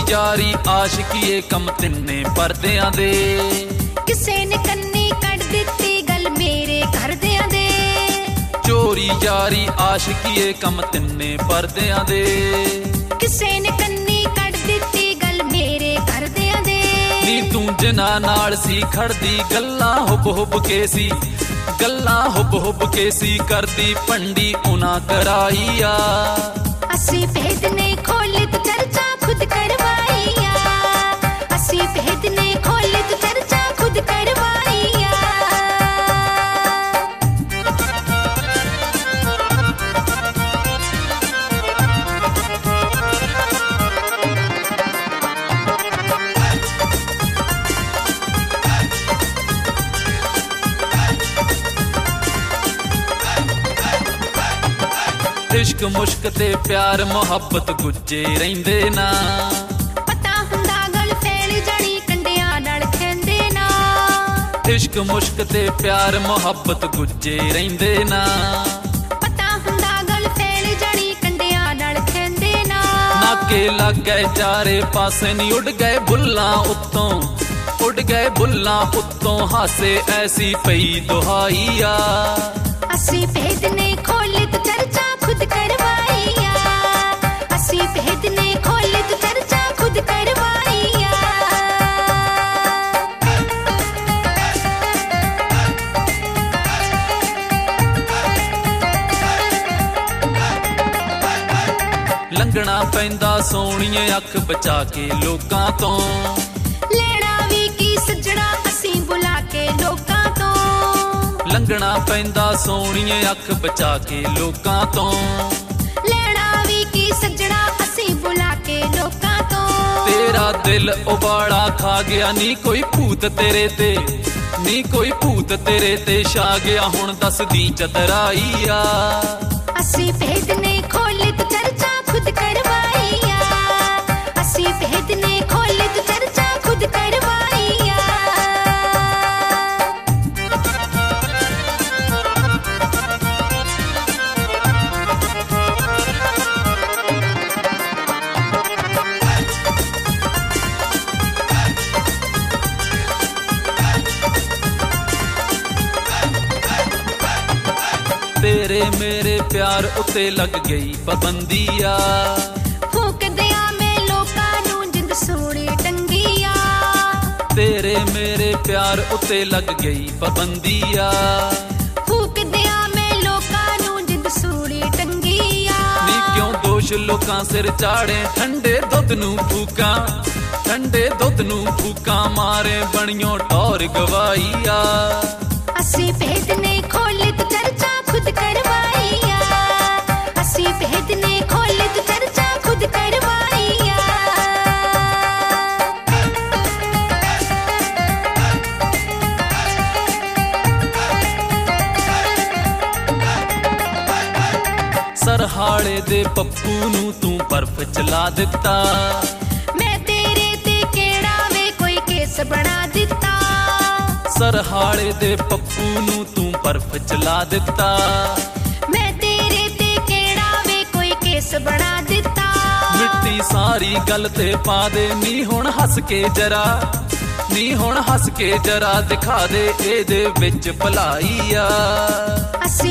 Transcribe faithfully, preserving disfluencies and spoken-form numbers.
यारी आशिकीए कम तिन्ने परदियां दे किसे ने कन्नी कट दित्ती गल मेरे घरदियां दे चोरी यारी आशिकीए कम तिन्ने परदियां दे किसे ने कन्नी कट दित्ती गल मेरे घरदियां दे नी तू जिन्हां नाल सी खड़दी गल्लां हुब हुब के सी गल्लां हुब हुब के सी करदी पंडी उना कराईया असी भेद ने खोले तो चर्चा खुद करवाईया असी भेद ने खोले तो चर्चा खुद करवाईया इश्क मुश्क ते प्यार मुहब्बत गुज्जे रहिंदे ना पता हुंदा गल फैल जानी कंडियां नाल खेंदे ना इश्क मुश्क ते प्यार मुहब्बत गुज्जे रहिंदे ना पता हुंदा गल फैल जानी कंडियां नाल खेंदे ना नाके लग गए चारे पासे नी उड़ गए बुल्लां उत्तों उड़ गए बुल्लां उत्तों हासे ऐसी पई दुहाईया असी भेद ने खोले तो चर्चा खुद करवाईया असी भेद ने खोले तो चर्चा खुद करवाईया लंघना पैंदा सोहणीए अख बचा के लोकां तों लेना भी की सजड़ा असी बुला के लोकां तों लंघना पैंदा सोहणीए अख बचा के लोकां तों लेना भी की सजड़ा असी बुला के लोकां तों तेरा दिल उबाड़ा खा गया नी कोई भूत तेरे ते नी कोई भूत तेरे ते छा गया हुण दस दी चतराईया असी भेद ने खोले तो चर्चा खुद करवाईया असी भेद ने खोले तो चर्चा खुद करवाईया तेरे मेरे प्यार उत्ते लग गई पाबंदिया फूक दिया मैं लोकां नू जिंद सोने टंगिया तेरे मेरे प्यार उत्ते लग गई पाबंदिया फूक दिया मैं लोकां नू जिंद सोने टंगिया नी क्यों दोष लोकां सिर चाड़े ठंडे दुध नू फूका ठंडे दुध नू फूका मारे बणियों टौर गवाईया असी भेद ने खोले तो चर्चा खुद करवाईया असी भेद ने खोले तो चर्चा खुद करवाईया सरहाड़े दे पप्पू नू तू बर्फ चला दिता मैं तेरे ते केड़ा वे कोई केस बना दिता सरहाड़े दे पप्पू नू तू बर्फ चला दिता मैं तेरे ते केड़ा वे कोई केस बना दिता मिट्टी सारी गल ते पा दे नी हुण हस के जरा नी हुण हस के जरा दिखा दे एदे विच भलाईया असी